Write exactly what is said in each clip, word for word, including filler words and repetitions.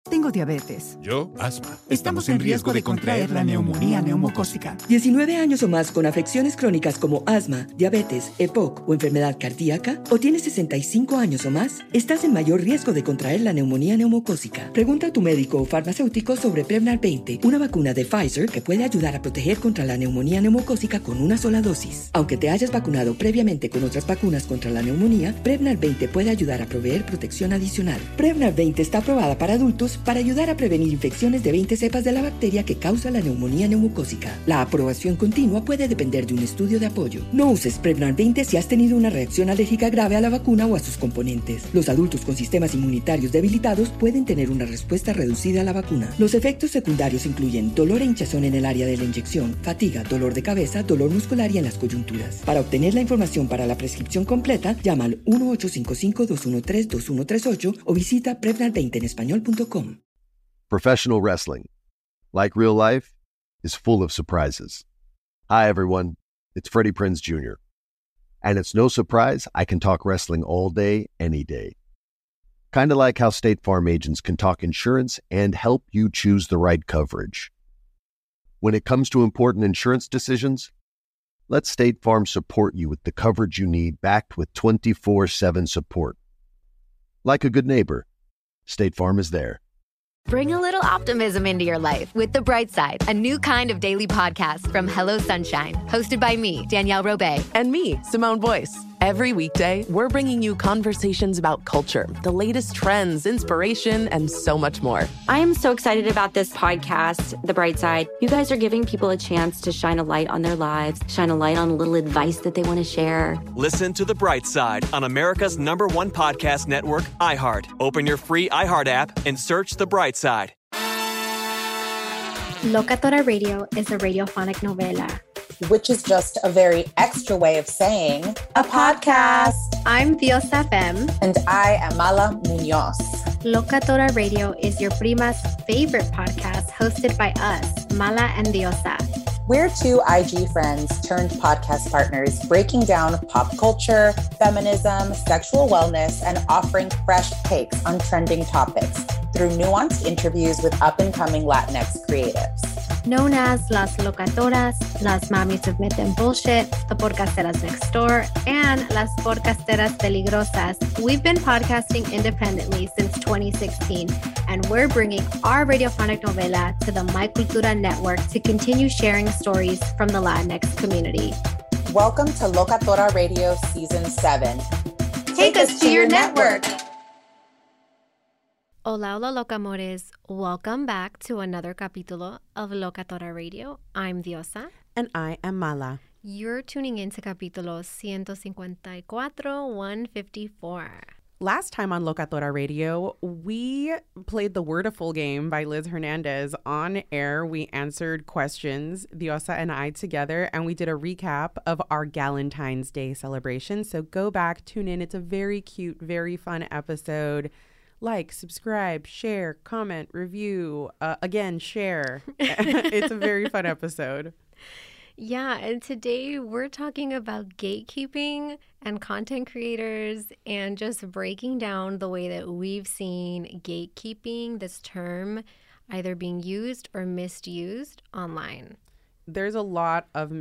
Tengo diabetes. Yo, asma. Estamos en riesgo de contraer la neumonía neumocócica. diecinueve años o más con afecciones crónicas como asma, diabetes, E P O C o enfermedad cardíaca, o tienes sesenta y cinco años o más, estás en mayor riesgo de contraer la neumonía neumocócica. Pregunta a tu médico o farmacéutico sobre Prevnar veinte, una vacuna de Pfizer que puede ayudar a proteger contra la neumonía neumocócica con una sola dosis. Aunque te hayas vacunado previamente con otras vacunas contra la neumonía, Prevnar veinte puede ayudar a proveer protección adicional. Prevnar veinte está aprobada para adultos para ayudar a prevenir infecciones de veinte cepas de la bacteria que causa la neumonía neumocócica. La aprobación continua puede depender de un estudio de apoyo. No uses Prevnar veinte si has tenido una reacción alérgica grave a la vacuna o a sus componentes. Los adultos con sistemas inmunitarios debilitados pueden tener una respuesta reducida a la vacuna. Los efectos secundarios incluyen dolor e hinchazón en el área de la inyección, fatiga, dolor de cabeza, dolor muscular y en las coyunturas. Para obtener la información para la prescripción completa, llama al uno ocho cinco cinco, dos uno tres, dos uno tres ocho o visita prevnar veinte en español punto com. Professional wrestling, like real life, is full of surprises. Hi, everyone. It's Freddie Prinze Junior And it's no surprise I can talk wrestling all day, any day. Kind of like how State Farm agents can talk insurance and help you choose the right coverage. When it comes to important insurance decisions, let State Farm support you with the coverage you need, backed with twenty-four seven support. Like a good neighbor, State Farm is there. Bring a little optimism into your life with The Bright Side, a new kind of daily podcast from Hello Sunshine, hosted by me, Danielle Robay. And me, Simone Boyce. Every weekday, we're bringing you conversations about culture, the latest trends, inspiration, and so much more. I am so excited about this podcast, The Bright Side. You guys are giving people a chance to shine a light on their lives, shine a light on a little advice that they want to share. Listen to The Bright Side on America's number one podcast network, iHeart. Open your free iHeart app and search The Bright Side. Locatora Radio is a radiophonic novela, which is just a very extra way of saying a podcast. I'm Dios F M. And I am Mala Munoz. Locatora Radio is your prima's favorite podcast, hosted by us, Mala and Diosa. We're two I G friends turned podcast partners, breaking down pop culture, feminism, sexual wellness, and offering fresh takes on trending topics through nuanced interviews with up-and-coming Latinx creatives. Known as Las Locatoras, Las Mamis of Myth and Bullshit, The Podcasteras Next Door, and Las Podcasteras Peligrosas, we've been podcasting independently since twenty sixteen, and we're bringing our radiophonic novela to the My Cultura network to continue sharing stories from the Latinx community. Welcome to Locatora Radio Season seven. Take, Take us, us to your network. network. Hola, hola, locamores. Welcome back to another capítulo of Locatora Radio. I'm Diosa. And I am Mala. You're tuning in to capítulo one fifty-four, one fifty-four. Last time on Locatora Radio, we played the Wordiful game by Liz Hernandez on air. We answered questions, Diosa and I together, and we did a recap of our Galentine's Day celebration. So go back, tune in. It's a very cute, very fun episode. Like, subscribe, share, comment, review. Uh, again, share. It's a very fun episode. Yeah, and today we're talking about gatekeeping and content creators and just breaking down the way that we've seen gatekeeping, this term, either being used or misused online. There's a lot of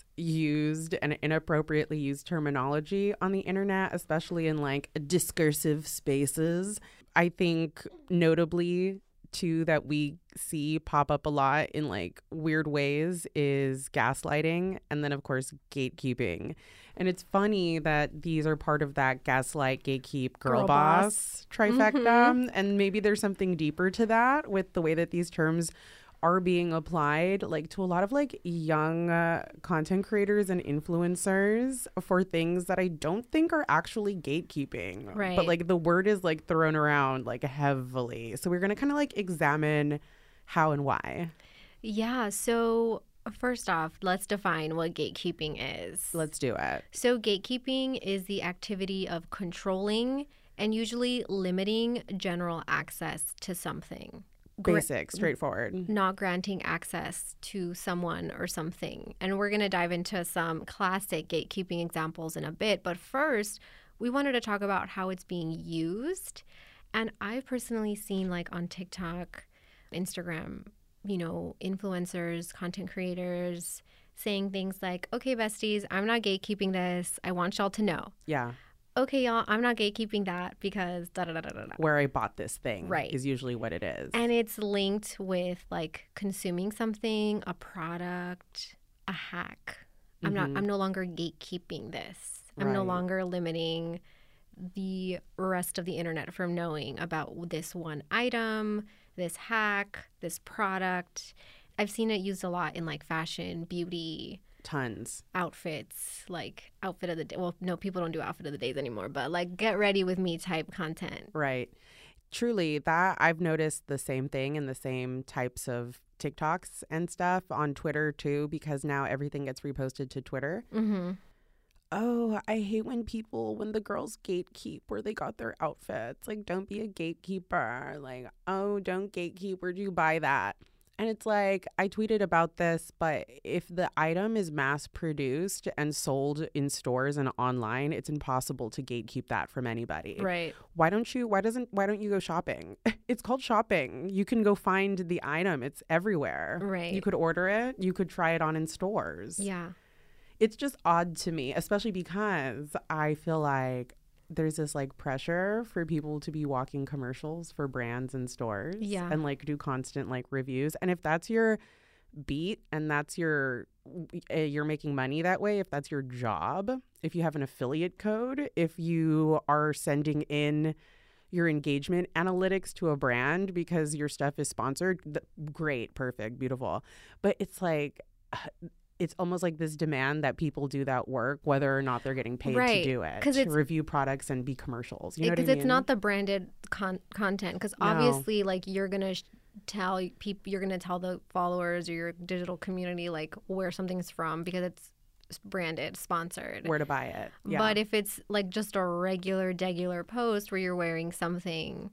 misused and inappropriately used terminology on the internet, especially in like discursive spaces. I think notably, too, that we see pop up a lot in like weird ways is gaslighting and then, of course, gatekeeping. And it's funny that these are part of that gaslight, gatekeep, girl, girl boss, boss trifecta. Mm-hmm. And maybe there's something deeper to that with the way that these terms are being applied like to a lot of like young uh, content creators and influencers for things that I don't think are actually gatekeeping. Right. But like the word is like thrown around like heavily. So we're going to kind of like examine how and why. Yeah. So first off, let's define what gatekeeping is. Let's do it. So gatekeeping is the activity of controlling and usually limiting general access to something. Basic, straightforward. Not granting access to someone or something. And we're going to dive into some classic gatekeeping examples in a bit. But first, we wanted to talk about how it's being used And I've personally seen like on TikTok, Instagram, you know, influencers, content creators saying things like, okay, besties, I'm not gatekeeping this. I want y'all to know. Yeah. Okay, y'all, I'm not gatekeeping that because da da da da da. Where I bought this thing right. is usually what it is. And it's linked with like consuming something, a product, a hack. I'm Mm-hmm. not I'm no longer gatekeeping this. I'm no Right. longer limiting the rest of the internet from knowing about this one item, this hack, this product. I've seen it used a lot in like fashion, beauty, Tons. outfits, like outfit of the day. Well, no, people don't do outfit of the days anymore, but like get ready with me type content. Right. Truly, that I've noticed the same thing in the same types of TikToks and stuff on Twitter too, because now everything gets reposted to Twitter. Mm-hmm. Oh, I hate when people, when the girls gatekeep where they got their outfits. Like, don't be a gatekeeper. Like, oh, don't gatekeep. Where'd you buy that? And it's like, I tweeted about this, but if the item is mass produced and sold in stores and online, it's impossible to gatekeep that from anybody. Right. Why don't you, why doesn't, why don't you go shopping? It's called shopping. You can go find the item. It's everywhere. Right. You could order it. You could try it on in stores. Yeah. It's just odd to me, especially because I feel like there's this like pressure for people to be walking commercials for brands and stores Yeah. and like do constant like reviews. And if that's your beat and that's your, uh, you're making money that way, if that's your job, if you have an affiliate code, if you are sending in your engagement analytics to a brand because your stuff is sponsored, th- great, perfect, beautiful. But it's like, it's almost like this demand that people do that work, whether or not they're getting paid Right. to do it, 'Cause to it's- review products and be commercials. You know what I Because mean? it's not the branded con- content. Because No. obviously, like you're gonna sh- tell people, you're gonna tell the followers or your digital community like where something's from because it's branded, sponsored. Where to buy it. Yeah. But if it's like just a regular, degular post where you're wearing something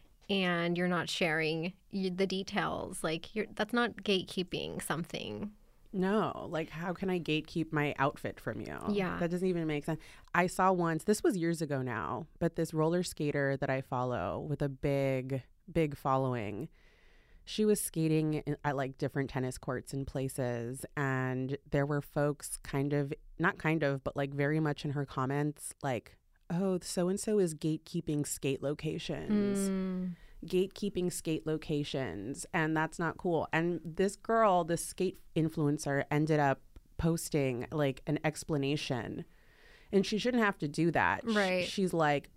and you're not sharing y- the details, like you're that's not gatekeeping something. No, like how can I gatekeep my outfit from you? Yeah. That doesn't even make sense. I saw once, this was years ago now, but this roller skater that I follow with a big, big following, she was skating in, at like different tennis courts and places. And there were folks kind of, not kind of, but like very much in her comments, like, oh, so-and-so is gatekeeping skate locations. Mm. gatekeeping skate locations, and that's not cool. And this girl, this skate influencer, ended up posting like an explanation, and she shouldn't have to do that. Sh- Right. she's like,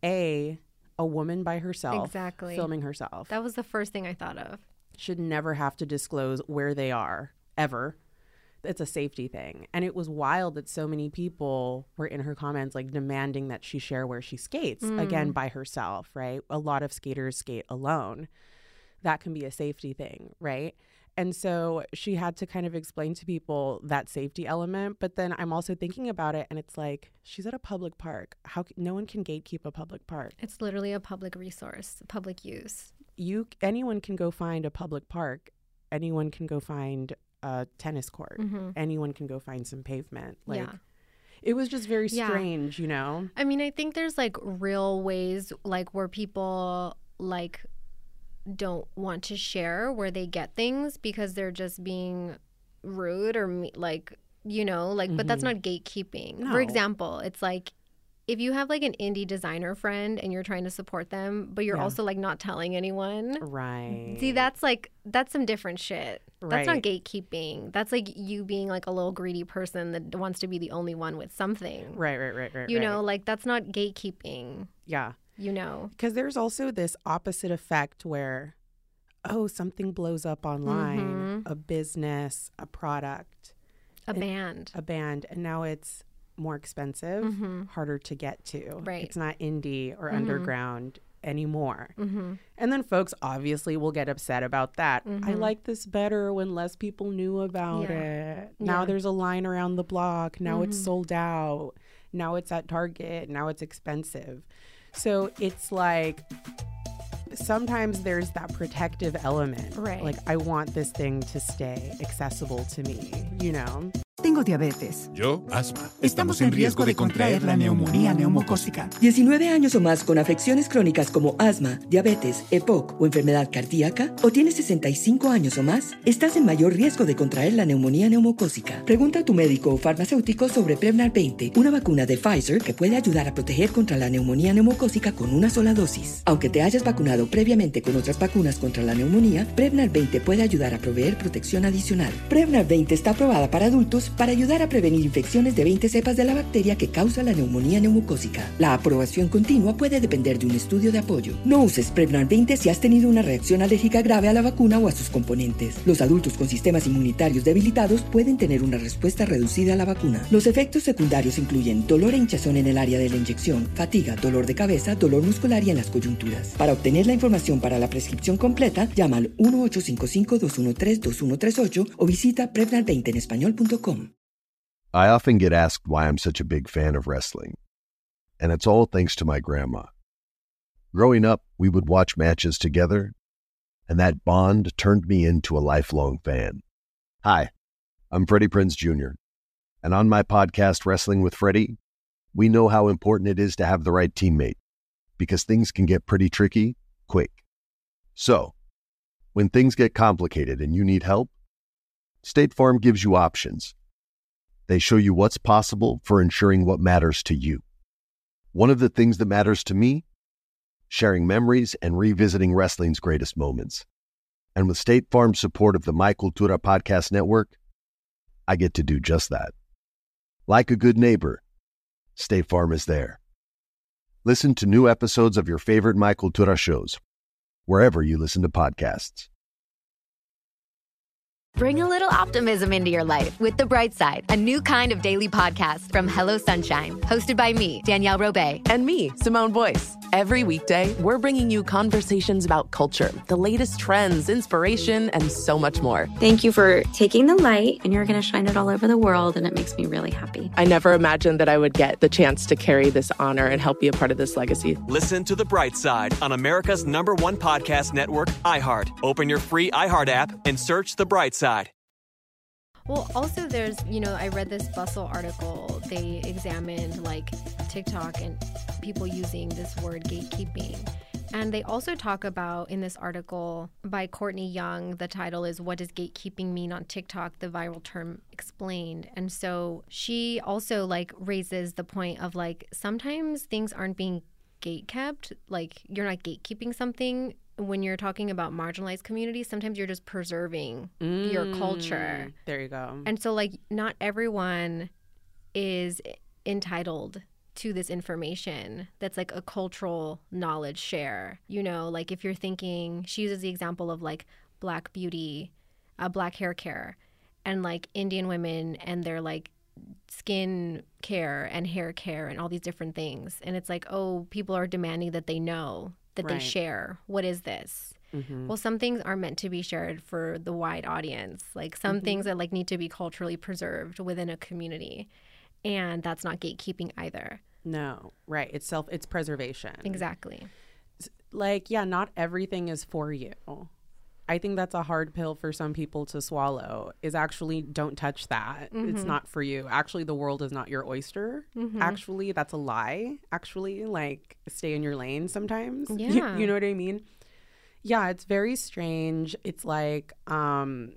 a a woman by herself, Exactly. filming herself, That was the first thing I thought of. should never have to disclose where they are ever. It's a safety thing. And it was wild that so many people were in her comments like demanding that she share where she skates, Mm. again, by herself, right? A lot of skaters skate alone. That can be a safety thing, right? And so she had to kind of explain to people that safety element. But then I'm also thinking about it, and it's like, she's at a public park. How c- no one can gatekeep a public park. It's literally a public resource, public use. You anyone can go find a public park. Anyone can go find a tennis court. Mm-hmm. Anyone can go find some pavement. Like, Yeah. it was just very Yeah. strange, you know? I mean, I think there's like real ways like where people like don't want to share where they get things because they're just being rude or me- like, you know, like, but that's not gatekeeping. No. For example, it's like if you have like an indie designer friend and you're trying to support them, but you're Yeah. also like not telling anyone. Right. See, that's like, that's some different shit. That's not Right. gatekeeping. That's like you being like a little greedy person that wants to be the only one with something. Right, right, right, right. You right. know, like that's not gatekeeping, Yeah. you know. Because there's also this opposite effect where, oh, something blows up online, a business, a product, A It- band. a band, and now it's more expensive, Mhm. harder to get to. Right. It's not indie or Mhm. underground anymore. Mm-hmm. And then folks obviously will get upset about that. I Mhm. like this better when less people knew about Yeah. it. Now Yeah. there's a line around the block. Now it's Mhm. sold out. Now it's at Target. Now it's expensive. So it's like sometimes there's that protective element. Right. Like I want this thing to stay accessible to me, you know? Tengo diabetes. Yo, asma. Estamos en riesgo de contraer la neumonía neumocócica. diecinueve años o más con afecciones crónicas como asma, diabetes, E P O C o enfermedad cardíaca, o tienes sesenta y cinco años o más, estás en mayor riesgo de contraer la neumonía neumocócica. Pregunta a tu médico o farmacéutico sobre Prevnar veinte, una vacuna de Pfizer que puede ayudar a proteger contra la neumonía neumocócica con una sola dosis. Aunque te hayas vacunado previamente con otras vacunas contra la neumonía, Prevnar veinte puede ayudar a proveer protección adicional. Prevnar veinte está aprobada para adultos para ayudar a prevenir infecciones de veinte cepas de la bacteria que causa la neumonía neumocócica. La aprobación continua puede depender de un estudio de apoyo. No uses Prevnar veinte si has tenido una reacción alérgica grave a la vacuna o a sus componentes. Los adultos con sistemas inmunitarios debilitados pueden tener una respuesta reducida a la vacuna. Los efectos secundarios incluyen dolor e hinchazón en el área de la inyección, fatiga, dolor de cabeza, dolor muscular y en las coyunturas. Para obtener la información para la prescripción completa, llama al uno ocho cinco cinco, dos uno tres, dos uno tres ocho o visita prevnar veinte en español punto com. I often get asked why I'm such a big fan of wrestling, and it's all thanks to my grandma. Growing up, we would watch matches together, and that bond turned me into a lifelong fan. Hi, I'm Freddie Prinze Junior, and on my podcast, Wrestling with Freddie, we know how important it is to have the right teammate, because things can get pretty tricky quick. So, when things get complicated and you need help, State Farm gives you options. They show you what's possible for ensuring what matters to you. One of the things that matters to me, sharing memories and revisiting wrestling's greatest moments. And with State Farm's support of the My Cultura Podcast Network, I get to do just that. Like a good neighbor, State Farm is there. Listen to new episodes of your favorite My Cultura shows, wherever you listen to podcasts. Bring a little optimism into your life with The Bright Side, a new kind of daily podcast from Hello Sunshine, hosted by me, Danielle Robay. And me, Simone Boyce. Every weekday, we're bringing you conversations about culture, the latest trends, inspiration, and so much more. Thank you for taking the light, and you're going to shine it all over the world, and it makes me really happy. I never imagined that I would get the chance to carry this honor and help be a part of this legacy. Listen to The Bright Side on America's number one podcast network, iHeart. Open your free iHeart app and search The Bright Side. Well, also there's, you know, I read this Bustle article. They examined like TikTok and people using this word gatekeeping. And they also talk about in this article by Courtney Young, the title is What Does Gatekeeping Mean on TikTok? The Viral Term Explained. And so she also like raises the point of like sometimes things aren't being gatekept. Like you're not gatekeeping something. When you're talking about marginalized communities, sometimes you're just preserving mm, your culture. There you go. And so, like, not everyone is entitled to this information that's like a cultural knowledge share. You know, like if you're thinking, she uses the example of like Black beauty, uh, Black hair care, and like Indian women and their like skin care and hair care and all these different things. And it's like, oh, people are demanding that they know. That right. They share. What is this? Mm-hmm. Well, some things are meant to be shared for the wide audience. Like some mm-hmm. things that like need to be culturally preserved within a community. And that's not gatekeeping either. No, right. It's self, it's preservation. Exactly. Like, yeah, not everything is for you. I think that's a hard pill for some people to swallow is actually don't touch that. Mm-hmm. It's not for you. Actually, the world is not your oyster. Mm-hmm. Actually, that's a lie. Actually, like stay in your lane sometimes. Yeah. You, you know what I mean? Yeah, it's very strange. It's like, um,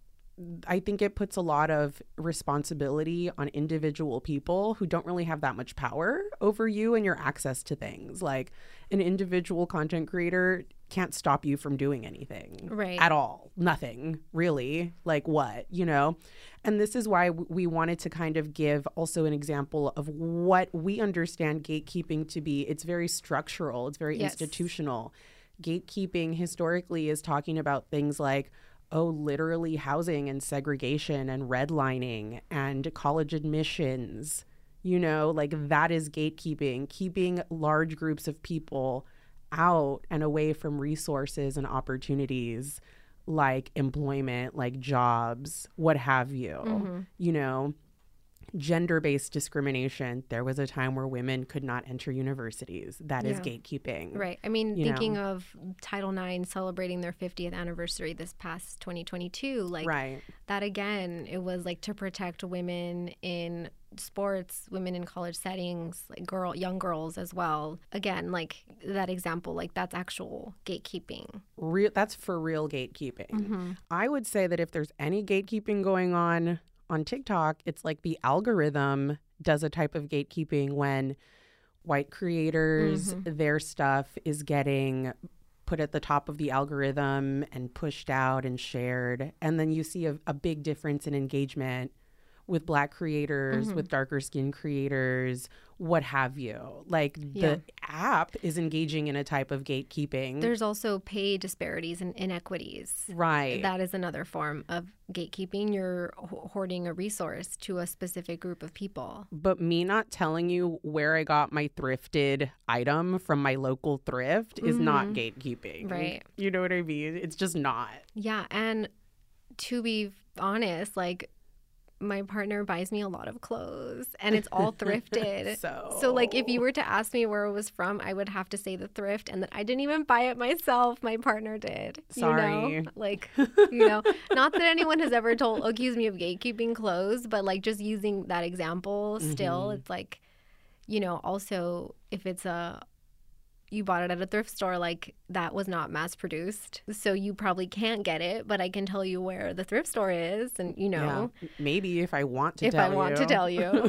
I think it puts a lot of responsibility on individual people who don't really have that much power over you and your access to things. Like an individual content creator can't stop you from doing anything right. at all. Nothing, really. Like what, you know? And this is why w- we wanted to kind of give also an example of what we understand gatekeeping to be. It's very structural. It's very yes. institutional. Gatekeeping historically is talking about things like, oh, literally housing and segregation and redlining and college admissions, you know, like that is gatekeeping, keeping large groups of people out and away from resources and opportunities like employment, like jobs, what have you, mm-hmm. you know. gender-based discrimination. There was a time where women could not enter universities. That is Yeah. gatekeeping. Right. I mean, you thinking know? of Title nine celebrating their fiftieth anniversary this past twenty twenty-two, like Right. that again, it was like to protect women in sports, women in college settings, like girl, young girls as well. Again, like that example, like that's actual gatekeeping. Real, that's for real gatekeeping. Mm-hmm. I would say that if there's any gatekeeping going on on TikTok, it's like the algorithm does a type of gatekeeping when white creators, Mm-hmm. their stuff is getting put at the top of the algorithm and pushed out and shared. And then you see a, a big difference in engagement with Black creators, Mm-hmm. with darker skin creators, what have you. Like Yeah. the app is engaging in a type of gatekeeping. There's also pay disparities and inequities. Right. That is another form of gatekeeping. You're ho- hoarding a resource to a specific group of people. But me not telling you where I got my thrifted item from my local thrift is not gatekeeping. Right. You know what I mean? It's just not. Yeah. And to be honest, like, my partner buys me a lot of clothes and it's all thrifted. So- so like if you were to ask me where it was from, I would have to say the thrift and that I didn't even buy it myself. My partner did. Sorry. You know? Like, you know, not that anyone has ever told accused me of gatekeeping clothes, but like just using that example still, Mm-hmm. it's like, you know, also if it's a you bought it at a thrift store, like that was not mass produced. So you probably can't get it, but I can tell you where the thrift store is and, you know, Yeah. Maybe if I want to if tell I want you. to tell you.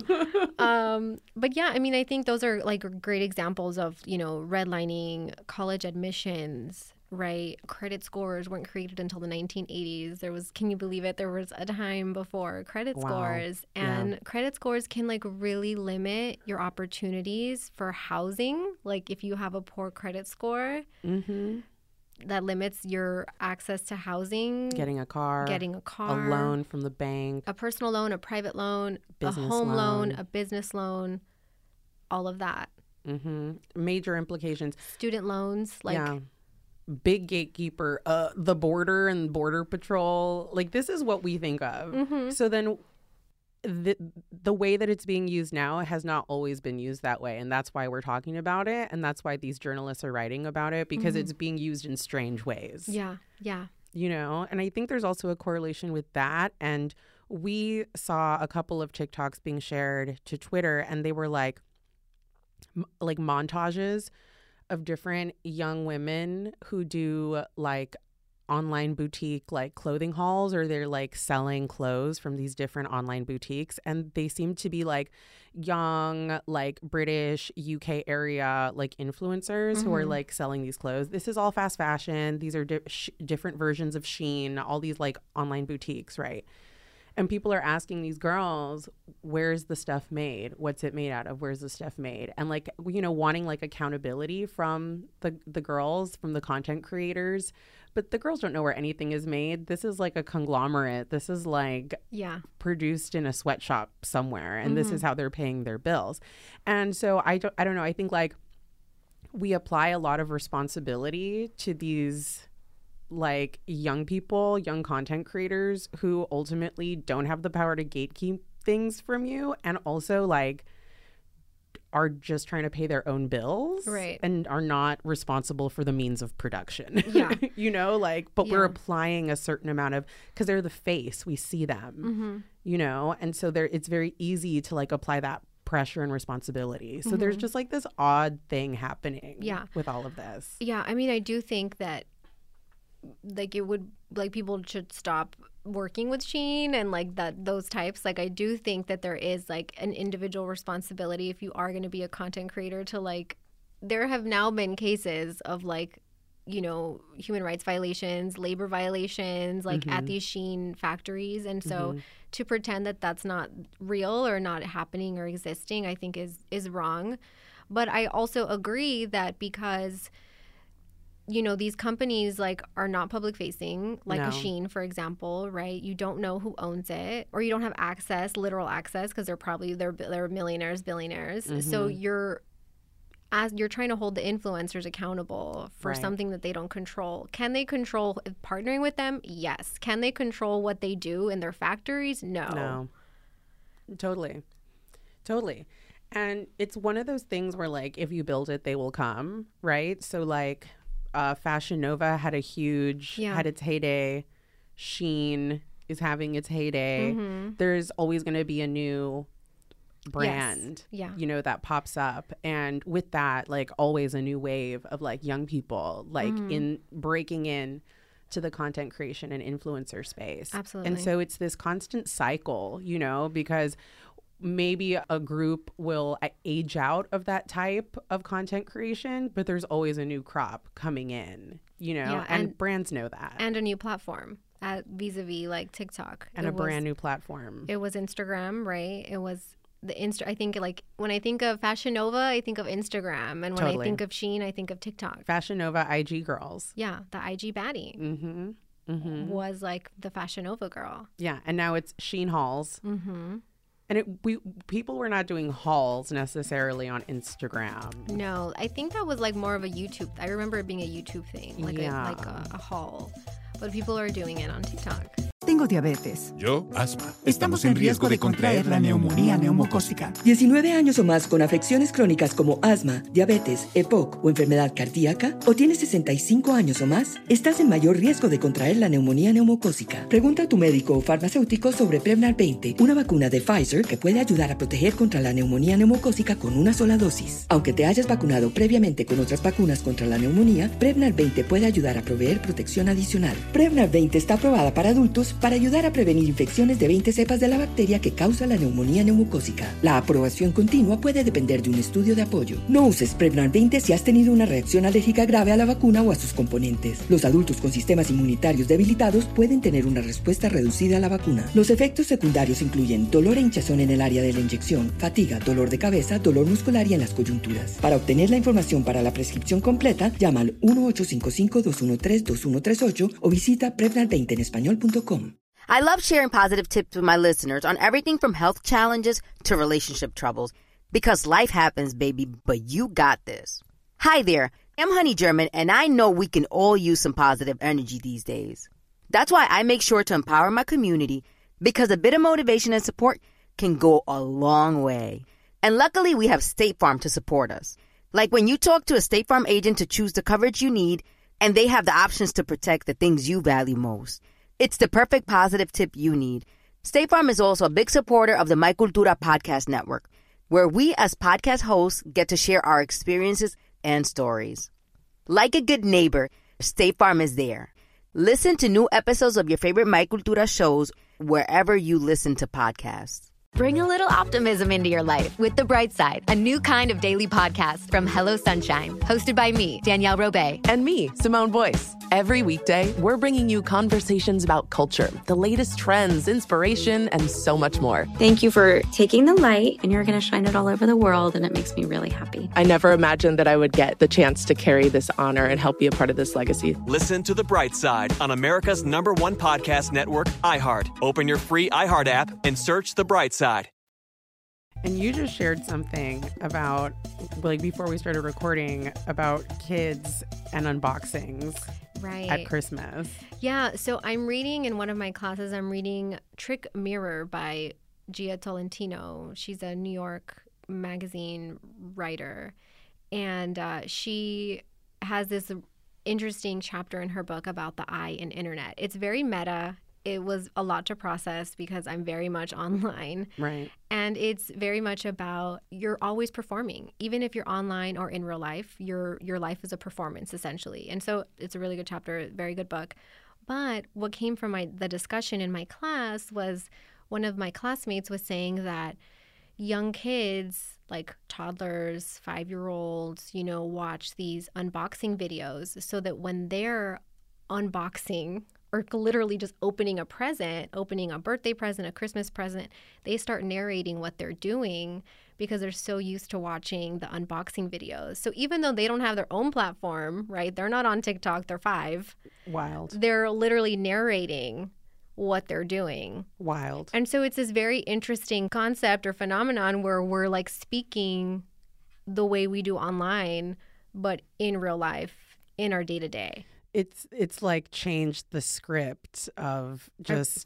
um, but yeah, I mean, I think those are like great examples of, you know, redlining, college admissions, right? Credit scores weren't created until the nineteen eighties. There was, can you believe it? There was a time before credit Wow. scores, Yeah. and credit scores can like really limit your opportunities for housing. Like if you have a poor credit score, Mm-hmm. that limits your access to housing, Getting a car. getting a car, A loan from the bank. a personal loan, a private loan, Business a home loan. loan. a business loan, all of that. Mm-hmm. Major implications. Student loans, like yeah. Big gatekeeper, uh, the border and border patrol. Like this is what we think of. Mm-hmm. So then the the way that it's being used now has not always been used that way, and that's why we're talking about it, and that's why these journalists are writing about it, because it's being used in strange ways. yeah, yeah. You know, and I think there's also a correlation with that. And we saw a couple of TikToks being shared to Twitter, and they were like m- like montages of different young women who do like online boutique like clothing hauls, or they're like selling clothes from these different online boutiques, and they seem to be like young like British U K area like influencers who are like selling these clothes. This is all fast fashion. These are di- sh- different versions of Shein, all these like online boutiques, right? And people are asking these girls, where's the stuff made? What's it made out of? Where's the stuff made? And like, you know, wanting like accountability from the the girls, from the content creators. But the girls don't know where anything is made. This is like a conglomerate. This is like Yeah. produced in a sweatshop somewhere. And this is how they're paying their bills. And so I don't, I don't know. I think like we apply a lot of responsibility to these like young people, young content creators who ultimately don't have the power to gatekeep things from you, and also like are just trying to pay their own bills, Right. and are not responsible for the means of production. Yeah. You know, like, but we're Yeah. applying a certain amount of, because they're the face, we see them, you know, and so there it's very easy to like apply that pressure and responsibility. So there's just like this odd thing happening Yeah. with all of this. Yeah, I mean, I do think that like it would like people should stop working with Shein and like that those types. Like I do think that there is like an individual responsibility if you are going to be a content creator to like. There have now been cases of like, you know, human rights violations, labor violations, like at these Shein factories, and so to pretend that that's not real or not happening or existing, I think is is wrong. But I also agree that because you know, these companies like are not public facing, like No. a Shein, for example, right? You don't know who owns it, or you don't have access, literal access, because they're probably they're they're millionaires, billionaires. So you're as you're trying to hold the influencers accountable for Right. something that they don't control. Can they control partnering with them? Yes. Can they control what they do in their factories? No. No. Totally. Totally. And it's one of those things where, like, if you build it, they will come, right? So, like, uh, Fashion Nova had a huge, Yeah. had its heyday. Shein is having its heyday. Mhm. There's always going to be a new brand, Yes. Yeah. you know, that pops up. And with that, like, always a new wave of, like, young people, like, Mhm. in breaking in to the content creation and influencer space. Absolutely. And so it's this constant cycle, you know, because maybe a group will age out of that type of content creation, but there's always a new crop coming in, you know, Yeah, and, and- brands know that. And a new platform at vis-a-vis like TikTok. And It a brand was- new platform. It was Instagram, right? It was the Insta. I think like when I think of Fashion Nova, I think of Instagram, and when Totally. I think of Shein, I think of TikTok. Fashion Nova I G girls. Yeah, the I G baddie Mm-hmm. Mm-hmm. was like the Fashion Nova girl. Yeah, and now it's Shein hauls. Mm-hmm. And it, we people were not doing hauls necessarily on Instagram. No, I think that was like more of a YouTube. I remember it being a YouTube thing, like Yeah. a, like a, a haul. But people are doing it on TikTok. Tengo diabetes. Yo, asma. Estamos en riesgo de contraer la neumonía neumocócica. diecinueve años o más con afecciones crónicas como asma, diabetes, E P O C o enfermedad cardíaca, o tienes sesenta y cinco años o más, estás en mayor riesgo de contraer la neumonía neumocócica. Pregunta a tu médico o farmacéutico sobre Prevnar veinte, una vacuna de Pfizer que puede ayudar a proteger contra la neumonía neumocócica con una sola dosis. Aunque te hayas vacunado previamente con otras vacunas contra la neumonía, Prevnar veinte puede ayudar a proveer protección adicional. Prevnar veinte está aprobada para adultos para ayudar a prevenir infecciones de veinte cepas de la bacteria que causa la neumonía neumocócica. La aprobación continua puede depender de un estudio de apoyo. No uses Prevnar veinte si has tenido una reacción alérgica grave a la vacuna o a sus componentes. Los adultos con sistemas inmunitarios debilitados pueden tener una respuesta reducida a la vacuna. Los efectos secundarios incluyen dolor e hinchazón en el área de la inyección, fatiga, dolor de cabeza, dolor muscular y en las coyunturas. Para obtener la información para la prescripción completa, llama al uno ocho cinco cinco, dos uno tres, dos uno tres ocho o visita prevnar veinte en español punto com. I love sharing positive tips with my listeners on everything from health challenges to relationship troubles. Because life happens, baby, but you got this. Hi there, I'm Honey German, and I know we can all use some positive energy these days. That's why I make sure to empower my community, because a bit of motivation and support can go a long way. And luckily, we have State Farm to support us. Like when you talk to a State Farm agent to choose the coverage you need, and they have the options to protect the things you value most. It's the perfect positive tip you need. State Farm is also a big supporter of the My Cultura podcast network, where we as podcast hosts get to share our experiences and stories. Like a good neighbor, State Farm is there. Listen to new episodes of your favorite My Cultura shows wherever you listen to podcasts. Bring a little optimism into your life with The Bright Side, a new kind of daily podcast from Hello Sunshine, hosted by me, Danielle Robay. And me, Simone Boyce. Every weekday, we're bringing you conversations about culture, the latest trends, inspiration, and so much more. Thank you for taking the light, and you're going to shine it all over the world, and it makes me really happy. I never imagined that I would get the chance to carry this honor and help be a part of this legacy. Listen to The Bright Side on America's number one podcast network, iHeart. Open your free iHeart app and search The Bright Side. And you just shared something about, like, before we started recording, about kids and unboxings Right. at Christmas. Yeah, so I'm reading in one of my classes, I'm reading Trick Mirror by Gia Tolentino. She's a New York magazine writer. And uh, she has this interesting chapter in her book about the eye and internet. It's very meta. It was a lot to process because I'm very much online. Right. And it's very much about you're always performing. Even if you're online or in real life, your your life is a performance, essentially. And so it's a really good chapter, very good book. But what came from my the discussion in my class was one of my classmates was saying that young kids, like toddlers, five-year-olds, you know, watch these unboxing videos so that when they're unboxing or literally just opening a present, opening a birthday present, a Christmas present, they start narrating what they're doing because they're so used to watching the unboxing videos. So even though they don't have their own platform, right, they're not on TikTok, they're five. Wild. They're literally narrating what they're doing. Wild. And so it's this very interesting concept or phenomenon where we're like speaking the way we do online, but in real life, in our day-to-day. It's it's like changed the script of just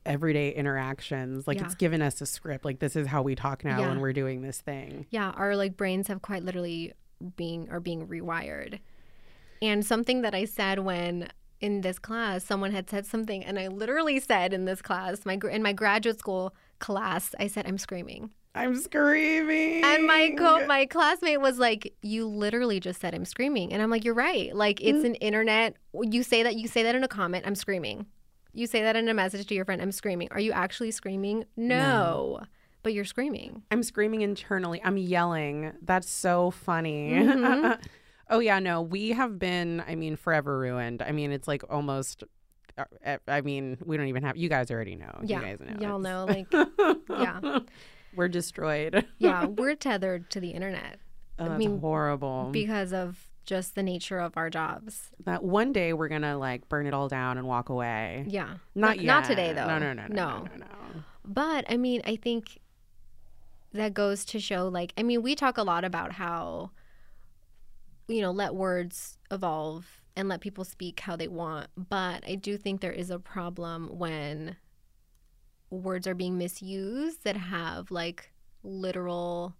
everyday interactions. Like Yeah. it's given us a script. Like this is how we talk now Yeah. when we're doing this thing. Yeah, our like brains have quite literally being are being rewired. And something that I said when in this class, someone had said something, and I literally said in this class, my gr- in my graduate school class, I said, I'm screaming. I'm screaming. And my co- my classmate was like, you literally just said I'm screaming. And I'm like, you're right. Like it's an internet. You say that you say that in a comment, I'm screaming. You say that in a message to your friend, I'm screaming. Are you actually screaming? No. no. But you're screaming. I'm screaming internally. I'm yelling. That's so funny. Mm-hmm. Oh, yeah, no, we have been, I mean, forever ruined. I mean, it's like almost, I mean, we don't even have, you guys already know. Yeah. You guys know. Y'all It's- know, like, yeah. We're destroyed. Yeah, we're tethered to the internet. Oh, I that's mean, horrible. Because of just the nature of our jobs. That one day we're going to like burn it all down and walk away. Yeah. Not Not, yet. not today, though. No, no, no, no, no. no, no, no. But, I mean, I think that goes to show, like, I mean, we talk a lot about how, you know, let words evolve and let people speak how they want. But I do think there is a problem when words are being misused that have, like, literal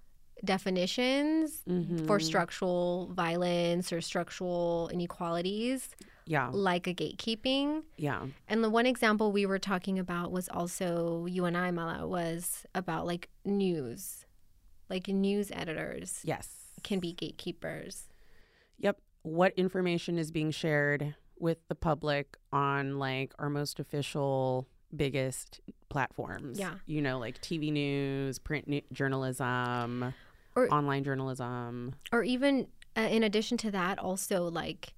definitions Mm-hmm. for structural violence or structural inequalities. Yeah. Like a gatekeeping. Yeah. And the one example we were talking about was also, you and I, Mala, was about like news. Like news editors. Yes. Can be gatekeepers. Yep. What information is being shared with the public on like our most official, biggest platforms? Yeah. You know, like T V news, print new- journalism, or online journalism. Or even uh, in addition to that, also like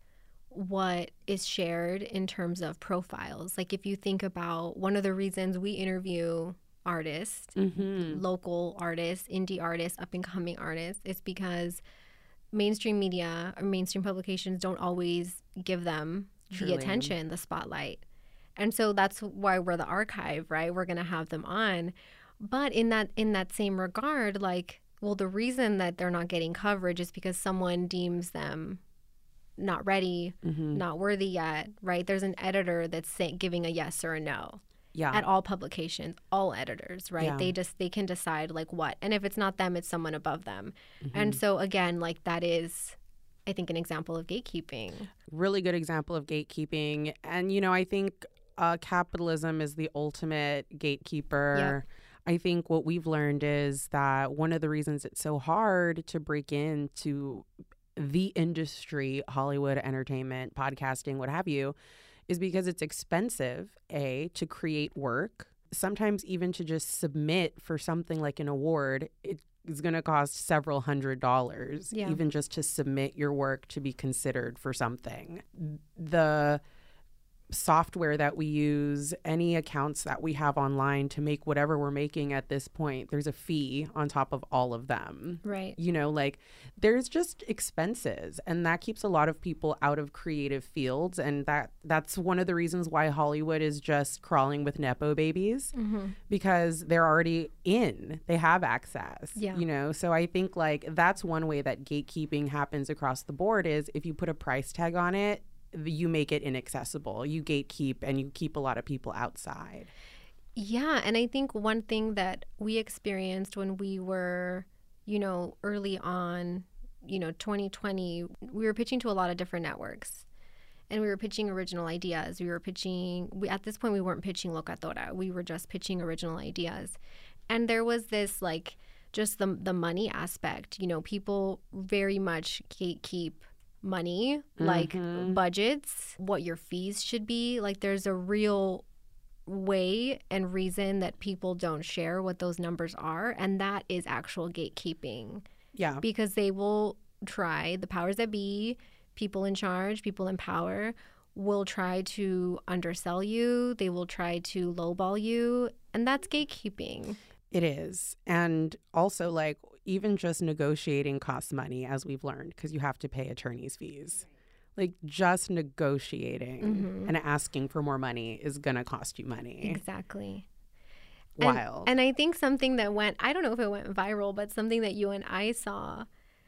what is shared in terms of profiles. Like if you think about one of the reasons we interview artists, mm-hmm. local artists, indie artists, up and coming artists, it's because mainstream media or mainstream publications don't always give them Truly. the attention, the spotlight. And so that's why we're the archive, right? We're going to have them on. But in that in that same regard, like, well, the reason that they're not getting coverage is because someone deems them not ready, mm-hmm. not worthy yet, right? There's an editor that's say, giving a yes or a no. Yeah. At all publications, all editors, right? Yeah. They just, they can decide like what. And if it's not them, it's someone above them. Mm-hmm. And so again, like that is, I think, an example of gatekeeping. Really good example of gatekeeping. And, you know, I think uh, capitalism is the ultimate gatekeeper. Yeah. I think what we've learned is that one of the reasons it's so hard to break into the industry, Hollywood, entertainment, podcasting, what have you, is because it's expensive, A, to create work. Sometimes even to just submit for something like an award, it is going to cost several hundred dollars, yeah. even just to submit your work to be considered for something. The software that we use, any accounts that we have online to make whatever we're making at this point, there's a fee on top of all of them. Right. You know, like there's just expenses, and that keeps a lot of people out of creative fields. And that that's one of the reasons why Hollywood is just crawling with Nepo babies, mm-hmm. because they're already in, they have access, yeah. you know? So I think like that's one way that gatekeeping happens across the board is if you put a price tag on it, you make it inaccessible. You gatekeep and you keep a lot of people outside. Yeah. And I think one thing that we experienced when we were, you know, early on, you know, twenty twenty, we were pitching to a lot of different networks. And we were pitching original ideas. We were pitching, we, at this point, we weren't pitching locatora. We were just pitching original ideas. And there was this, like, just the the money aspect. You know, people very much gatekeep money, like mm-hmm. budgets, what your fees should be. Like there's a real way and reason that people don't share what those numbers are. And that is actual gatekeeping. Yeah. Because they will try, the powers that be, people in charge, people in power, will try to undersell you. They will try to lowball you. And that's gatekeeping. It is. And also, like, even just negotiating costs money, as we've learned, because you have to pay attorney's fees. Like, just negotiating mm-hmm. and asking for more money is going to cost you money. Exactly. Wild. And, and I think something that went, I don't know if it went viral, but something that you and I saw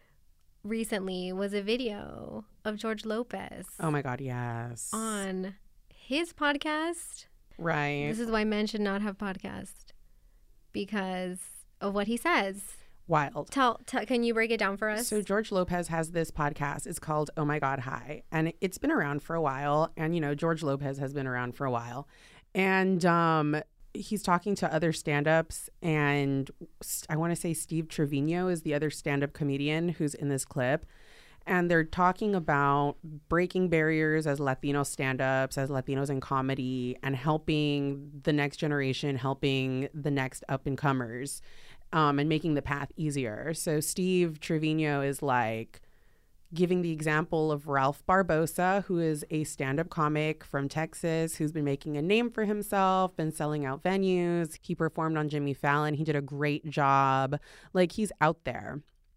recently was a video of George Lopez. Oh, my God, yes. On his podcast. Right. This is why men should not have podcasts, because of what he says. Wild. Tell, tell, can you break it down for us? So George Lopez has this podcast. It's called Oh My God, Hi. And it's been around for a while. And, you know, George Lopez has been around for a while. And um, he's talking to other stand-ups. And I want to say Steve Trevino is the other stand-up comedian who's in this clip. And they're talking about breaking barriers as Latino stand-ups, as Latinos in comedy, and helping the next generation, helping the next up-and-comers. Um, and making the path easier. So Steve Trevino is like giving the example of Ralph Barbosa, who is a stand-up comic from Texas who's been making a name for himself, been selling out venues. He performed on Jimmy Fallon. He did a great job. Like, he's out there.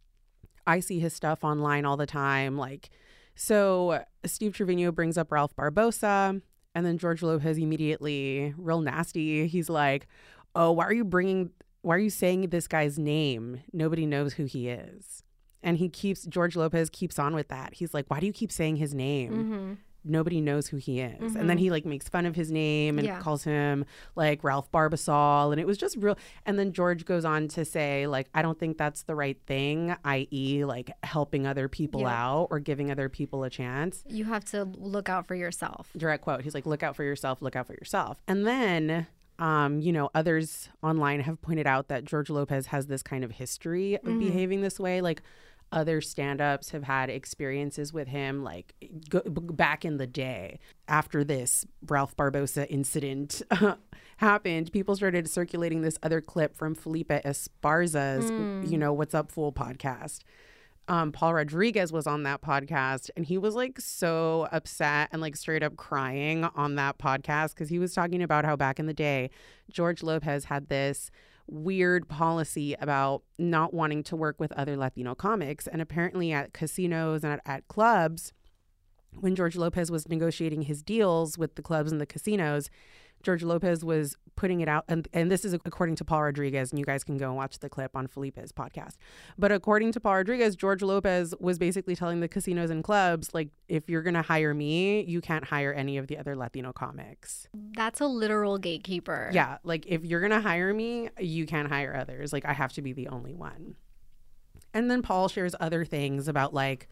I see his stuff online all the time. Like, so Steve Trevino brings up Ralph Barbosa, and then George Lopez immediately, real nasty, he's like, oh, why are you bringing... Why are you saying this guy's name? Nobody knows who he is. And he keeps, George Lopez keeps on with that. He's like, why do you keep saying his name? Mm-hmm. Nobody knows who he is. Mm-hmm. And then he like makes fun of his name and yeah. calls him like Ralph Barbasol. And it was just real. And then George goes on to say, like, I don't think that's the right thing, that is like helping other people yeah. out or giving other people a chance. You have to look out for yourself. Direct quote. He's like, look out for yourself, look out for yourself. And then... Um, you know, others online have pointed out that George Lopez has this kind of history of mm-hmm. behaving this way. Like other stand-ups have had experiences with him, like go, back in the day. After this Ralph Barbosa incident uh, happened, people started circulating this other clip from Felipe Esparza's, mm. you know, What's Up Fool podcast. Um, Paul Rodriguez was on that podcast, and he was like so upset and like straight up crying on that podcast because he was talking about how back in the day, George Lopez had this weird policy about not wanting to work with other Latino comics. And apparently at casinos and at, at clubs, when George Lopez was negotiating his deals with the clubs and the casinos, George Lopez was putting it out, and, and this is according to Paul Rodriguez, and you guys can go and watch the clip on Felipe's podcast. But according to Paul Rodriguez, George Lopez was basically telling the casinos and clubs, like, if you're going to hire me, you can't hire any of the other Latino comics. That's a literal gatekeeper. Yeah, like, if you're going to hire me, you can't hire others. Like, I have to be the only one. And then Paul shares other things about, like,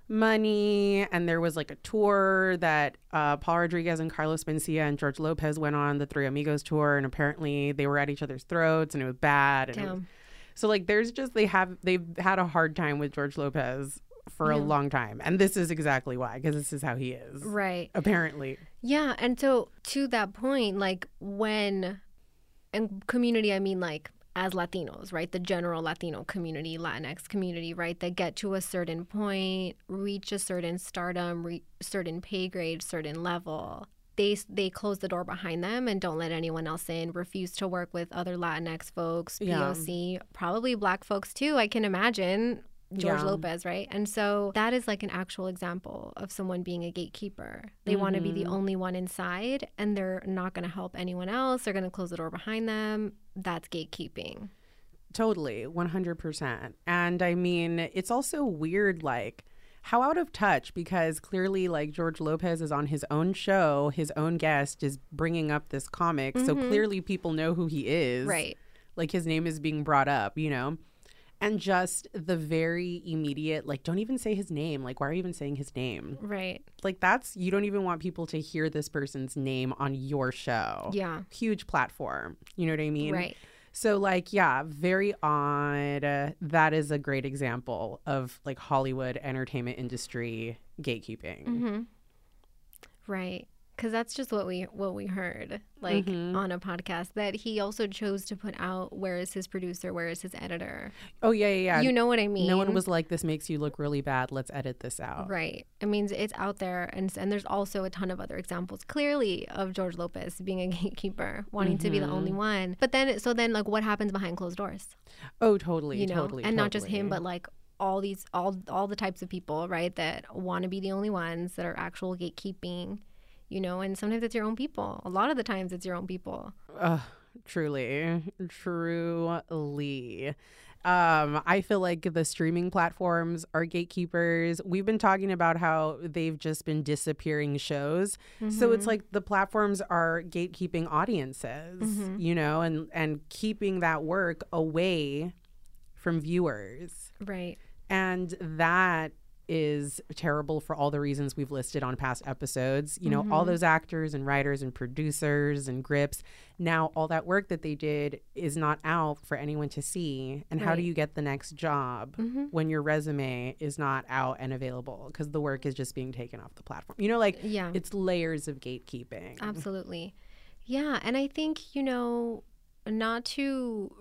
money, and there was like a tour that uh, Paul Rodriguez and Carlos Mencia and George Lopez went on, the Three Amigos tour, and apparently they were at each other's throats and it was bad. And Damn. It was, so like there's just they have they've had a hard time with George Lopez for yeah. a long time, and this is exactly why, because this is how he is, right? Apparently, yeah. And so to that point, like when and community, I mean like. As Latinos, right? The general Latino community, Latinx community, right? That get to a certain point, reach a certain stardom, re- certain pay grade, certain level. They they close the door behind them and don't let anyone else in, refuse to work with other Latinx folks, P O C, yeah. probably Black folks too, I can imagine. George yeah. Lopez, right? And so that is like an actual example of someone being a gatekeeper. They mm-hmm. want to be the only one inside, and they're not going to help anyone else. They're going to close the door behind them. That's gatekeeping. Totally, one hundred percent. And I mean, it's also weird, like, how out of touch, because clearly, like, George Lopez is on his own show. His own guest is bringing up this comic. Mm-hmm. So clearly people know who he is. Right. Like, his name is being brought up, you know? And just the very immediate, like, don't even say his name. Like, why are you even saying his name? Right. Like, that's, you don't even want people to hear this person's name on your show. Yeah. Huge platform. You know what I mean? Right. So, like, yeah, very odd. Uh, that is a great example of, like, Hollywood entertainment industry gatekeeping. Mm-hmm. Right. Because that's just what we what we heard, like, mm-hmm. on a podcast, that he also chose to put out, where is his producer, where is his editor? Oh, yeah, yeah, yeah. You know what I mean? No one was like, this makes you look really bad, let's edit this out. Right. It means it's out there, and and there's also a ton of other examples, clearly, of George Lopez being a gatekeeper, wanting mm-hmm. to be the only one. But then, so then, like, what happens behind closed doors? Oh, totally, you know? totally, And totally. not just him, but, like, all these, all, all the types of people, right, that want to be the only ones, that are actual gatekeeping. You know, and sometimes it's your own people. A lot of the times it's your own people. Uh, truly, truly. Um, I feel like the streaming platforms are gatekeepers. We've been talking about how they've just been disappearing shows. Mm-hmm. So it's like the platforms are gatekeeping audiences, mm-hmm. you know, and, and keeping that work away from viewers. Right. And that is terrible for all the reasons we've listed on past episodes. You know, mm-hmm. all those actors and writers and producers and grips, now all that work that they did is not out for anyone to see. And right. how do you get the next job mm-hmm. when your resume is not out and available because the work is just being taken off the platform? You know, like yeah. it's layers of gatekeeping. Absolutely. Yeah. And I think, you know, not to,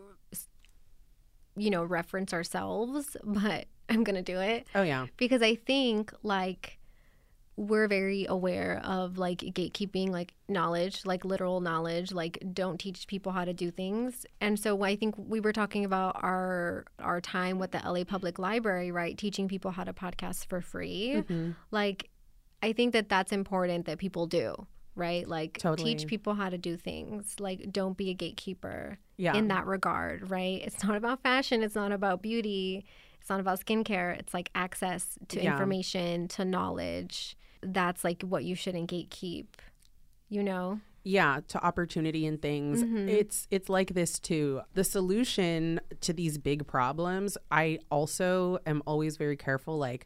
you know, reference ourselves, but I'm going to do it. Oh, yeah. Because I think, like, we're very aware of, like, gatekeeping, like, knowledge, like, literal knowledge. Like, don't teach people how to do things. And so I think we were talking about our our time with the L A Public Library, right? Teaching people how to podcast for free. Mm-hmm. Like, I think that that's important that people do, right? Like, totally. Teach people how to do things. Like, don't be a gatekeeper yeah. in that regard, right? It's not about fashion. It's not about beauty. It's not about skincare. It's like access to yeah. information, to knowledge. That's like what you shouldn't gatekeep, you know? Yeah, to opportunity and things. Mm-hmm. It's it's like this too. The solution to these big problems, I also am always very careful. Like,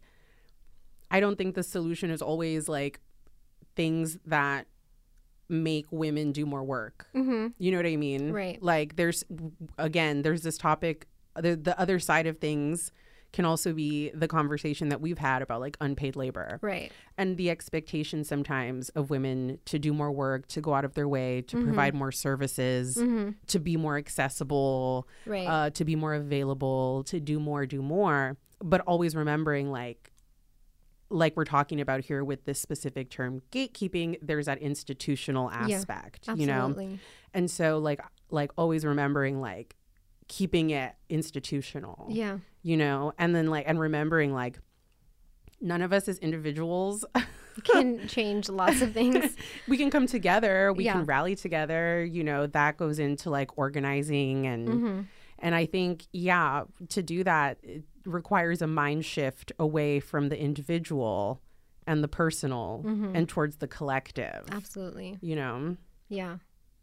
I don't think the solution is always like things that make women do more work. Mm-hmm. You know what I mean? Right. Like there's, again, there's this topic, the, the other side of things can also be the conversation that we've had about like unpaid labor. Right. And the expectation sometimes of women to do more work, to go out of their way, to mm-hmm. provide more services, mm-hmm. to be more accessible, right. uh, to be more available, to do more, do more. But always remembering like, like we're talking about here with this specific term, gatekeeping, there's that institutional aspect, yeah, you know? And so like, like always remembering like, keeping it institutional, yeah, you know, and then like, and remembering like none of us as individuals can change lots of things. We can come together, we yeah. can rally together, you know, that goes into like organizing and, mm-hmm. and I think, yeah, to do that, it requires a mind shift away from the individual and the personal mm-hmm. and towards the collective. Absolutely. You know? Yeah.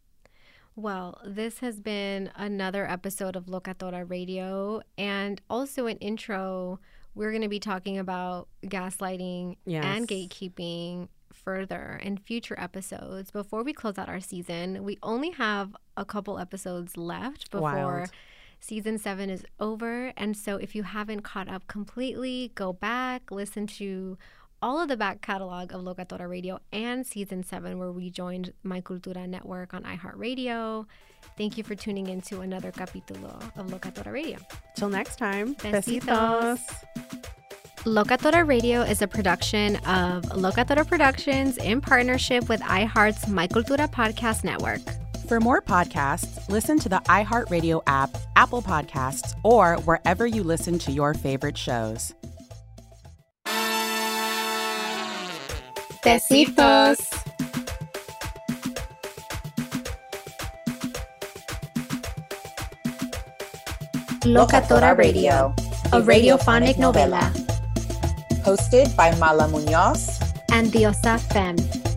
Well, this has been another episode of Locatora Radio, and also an intro. We're going to be talking about gaslighting yes. and gatekeeping further in future episodes. Before we close out our season, we only have a couple episodes left before Wild. Season seven is over. And so if you haven't caught up completely, go back, listen to all of the back catalog of Locatora Radio and Season seven, where we joined My Cultura Network on iHeartRadio. Thank you for tuning in to another capítulo of Locatora Radio. Till next time. Besitos. Locatora Radio is a production of Locatora Productions in partnership with iHeart's My Cultura Podcast Network. For more podcasts, listen to the iHeartRadio app, Apple Podcasts, or wherever you listen to your favorite shows. Besitos. Locatora Radio, a radiophonic novela. Hosted by Mala Munoz and Diosa Femme.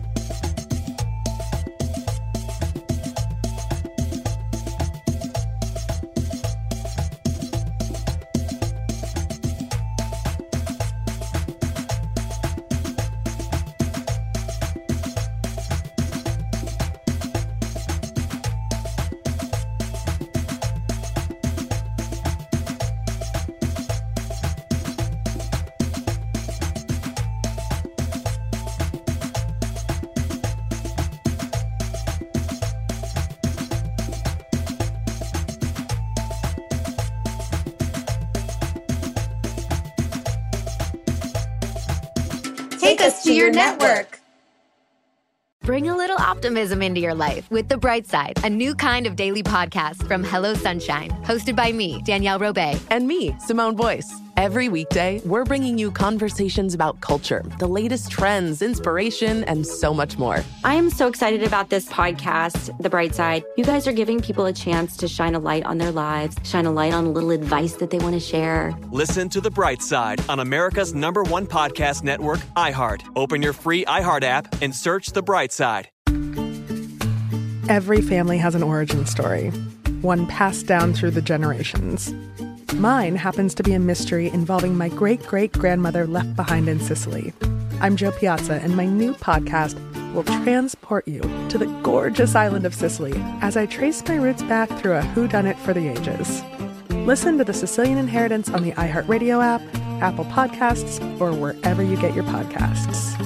Take us to your network. Bring a little optimism into your life with The Bright Side, a new kind of daily podcast from Hello Sunshine, hosted by me, Danielle Robay. And me, Simone Boyce. Every weekday, we're bringing you conversations about culture, the latest trends, inspiration, and so much more. I am so excited about this podcast, The Bright Side. You guys are giving people a chance to shine a light on their lives, shine a light on a little advice that they want to share. Listen to The Bright Side on America's number one podcast network, iHeart. Open your free iHeart app and search The Bright Side. Every family has an origin story, one passed down through the generations. Mine happens to be a mystery involving my great-great-grandmother left behind in Sicily. I'm Jo Piazza, and my new podcast will transport you to the gorgeous island of Sicily as I trace my roots back through a whodunit for the ages. Listen to The Sicilian Inheritance on the iHeartRadio app, Apple Podcasts, or wherever you get your podcasts.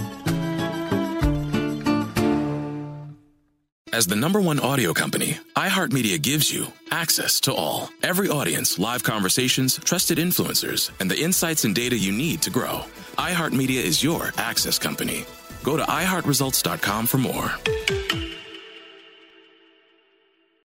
As the number one audio company, iHeartMedia gives you access to all. Every audience, live conversations, trusted influencers, and the insights and data you need to grow. iHeartMedia is your access company. Go to i heart results dot com for more.